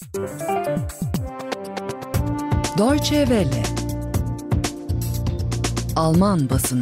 Deutsche Welle. Alman basını.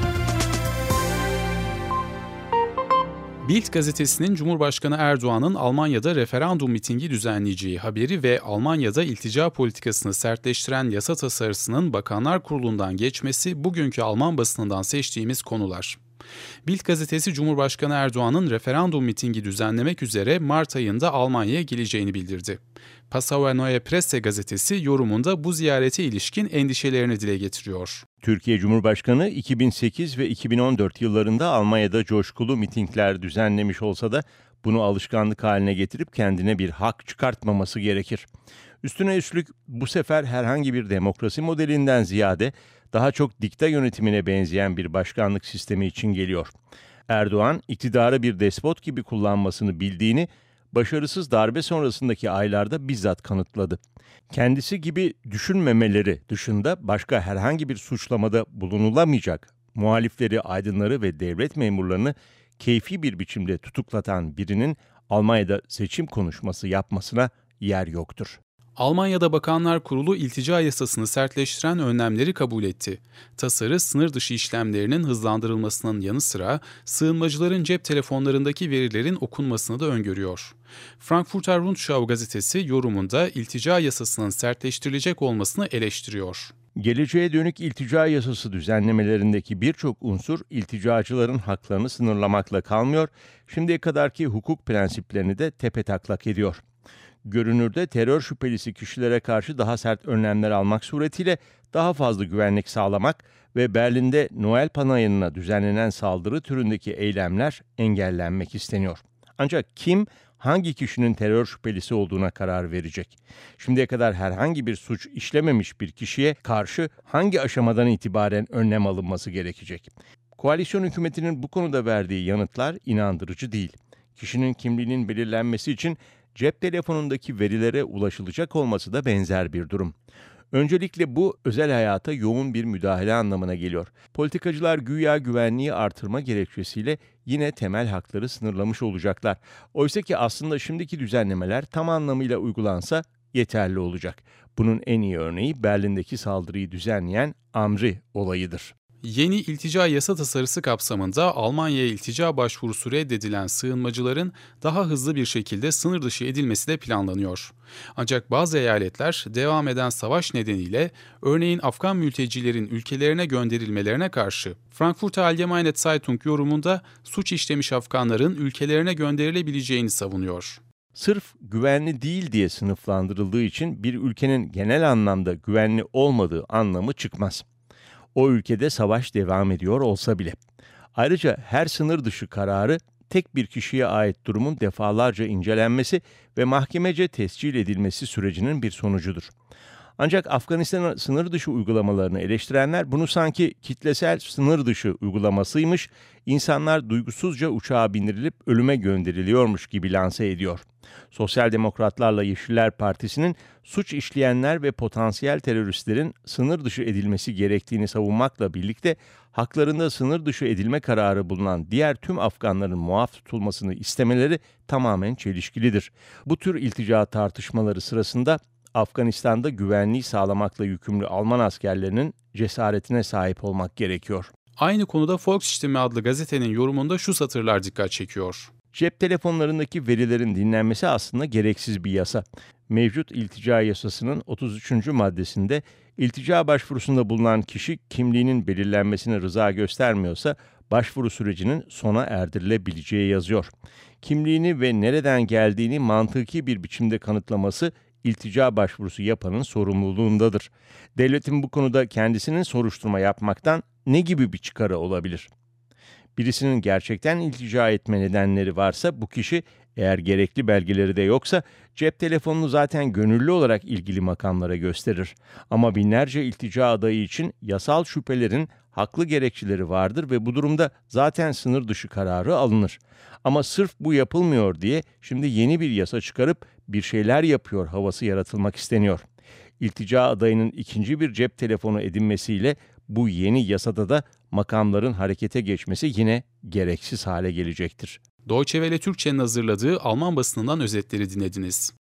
Bild gazetesinin Cumhurbaşkanı Erdoğan'ın Almanya'da referandum mitingi düzenleyeceği haberi ve Almanya'da iltica politikasını sertleştiren yasa tasarısının Bakanlar Kurulu'ndan geçmesi bugünkü Alman basınından seçtiğimiz konular. Bild gazetesi Cumhurbaşkanı Erdoğan'ın referandum mitingi düzenlemek üzere Mart ayında Almanya'ya geleceğini bildirdi. Passauer Neue Presse gazetesi yorumunda bu ziyarete ilişkin endişelerini dile getiriyor. Türkiye Cumhurbaşkanı 2008 ve 2014 yıllarında Almanya'da coşkulu mitingler düzenlemiş olsa da bunu alışkanlık haline getirip kendine bir hak çıkartmaması gerekir. Üstüne üstlük bu sefer herhangi bir demokrasi modelinden ziyade daha çok dikta yönetimine benzeyen bir başkanlık sistemi için geliyor. Erdoğan iktidarı bir despot gibi kullanmasını bildiğini başarısız darbe sonrasındaki aylarda bizzat kanıtladı. Kendisi gibi düşünmemeleri dışında başka herhangi bir suçlamada bulunulamayacak muhalifleri, aydınları ve devlet memurlarını keyfi bir biçimde tutuklatan birinin Almanya'da seçim konuşması yapmasına yer yoktur. Almanya'da Bakanlar Kurulu iltica yasasını sertleştiren önlemleri kabul etti. Tasarı sınır dışı işlemlerinin hızlandırılmasının yanı sıra sığınmacıların cep telefonlarındaki verilerin okunmasını da öngörüyor. Frankfurter Rundschau gazetesi yorumunda iltica yasasının sertleştirilecek olmasını eleştiriyor. Geleceğe dönük iltica yasası düzenlemelerindeki birçok unsur ilticacıların haklarını sınırlamakla kalmıyor, şimdiye kadarki hukuk prensiplerini de tepetaklak ediyor. Görünürde terör şüphelisi kişilere karşı daha sert önlemler almak suretiyle daha fazla güvenlik sağlamak ve Berlin'de Noel Panayı'na düzenlenen saldırı türündeki eylemler engellenmek isteniyor. Ancak kim hangi kişinin terör şüphelisi olduğuna karar verecek? Şimdiye kadar herhangi bir suç işlememiş bir kişiye karşı hangi aşamadan itibaren önlem alınması gerekecek? Koalisyon hükümetinin bu konuda verdiği yanıtlar inandırıcı değil. Kişinin kimliğinin belirlenmesi için cep telefonundaki verilere ulaşılacak olması da benzer bir durum. Öncelikle bu özel hayata yoğun bir müdahale anlamına geliyor. Politikacılar güya güvenliği artırma gerekçesiyle yine temel hakları sınırlamış olacaklar. Oysa ki aslında şimdiki düzenlemeler tam anlamıyla uygulansa yeterli olacak. Bunun en iyi örneği Berlin'deki saldırıyı düzenleyen Amri olayıdır. Yeni iltica yasa tasarısı kapsamında Almanya'ya iltica başvurusu reddedilen sığınmacıların daha hızlı bir şekilde sınır dışı edilmesi de planlanıyor. Ancak bazı eyaletler devam eden savaş nedeniyle örneğin Afgan mültecilerin ülkelerine gönderilmelerine karşı Frankfurter Allgemeine Zeitung yorumunda suç işlemiş Afganların ülkelerine gönderilebileceğini savunuyor. Sırf güvenli değil diye sınıflandırıldığı için bir ülkenin genel anlamda güvenli olmadığı anlamı çıkmaz. O ülkede savaş devam ediyor olsa bile. Ayrıca her sınır dışı kararı tek bir kişiye ait durumun defalarca incelenmesi ve mahkemece tescil edilmesi sürecinin bir sonucudur. Ancak Afganistan'ın sınır dışı uygulamalarını eleştirenler bunu sanki kitlesel sınır dışı uygulamasıymış, insanlar duygusuzca uçağa bindirilip ölüme gönderiliyormuş gibi lanse ediyor. Sosyal Demokratlarla Yeşiller Partisi'nin suç işleyenler ve potansiyel teröristlerin sınır dışı edilmesi gerektiğini savunmakla birlikte haklarında sınır dışı edilme kararı bulunan diğer tüm Afganların muaf tutulmasını istemeleri tamamen çelişkilidir. Bu tür iltica tartışmaları sırasında Afganistan'da güvenliği sağlamakla yükümlü Alman askerlerinin cesaretine sahip olmak gerekiyor. Aynı konuda Volksstimme adlı gazetenin yorumunda şu satırlar dikkat çekiyor. Cep telefonlarındaki verilerin dinlenmesi aslında gereksiz bir yasa. Mevcut iltica yasasının 33. maddesinde iltica başvurusunda bulunan kişi kimliğinin belirlenmesine rıza göstermiyorsa başvuru sürecinin sona erdirilebileceği yazıyor. Kimliğini ve nereden geldiğini mantıki bir biçimde kanıtlaması iltica başvurusu yapanın sorumluluğundadır. Devletin bu konuda kendisinin soruşturma yapmaktan ne gibi bir çıkarı olabilir? Birisinin gerçekten iltica etme nedenleri varsa bu kişi eğer gerekli belgeleri de yoksa cep telefonunu zaten gönüllü olarak ilgili makamlara gösterir. Ama binlerce iltica adayı için yasal şüphelerin haklı gerekçeleri vardır ve bu durumda zaten sınır dışı kararı alınır. Ama sırf bu yapılmıyor diye şimdi yeni bir yasa çıkarıp bir şeyler yapıyor havası yaratılmak isteniyor. İltica adayının ikinci bir cep telefonu edinmesiyle bu yeni yasada da makamların harekete geçmesi yine gereksiz hale gelecektir. Deutsche Welle Türkçe'nin hazırladığı Alman basınından özetleri dinlediniz.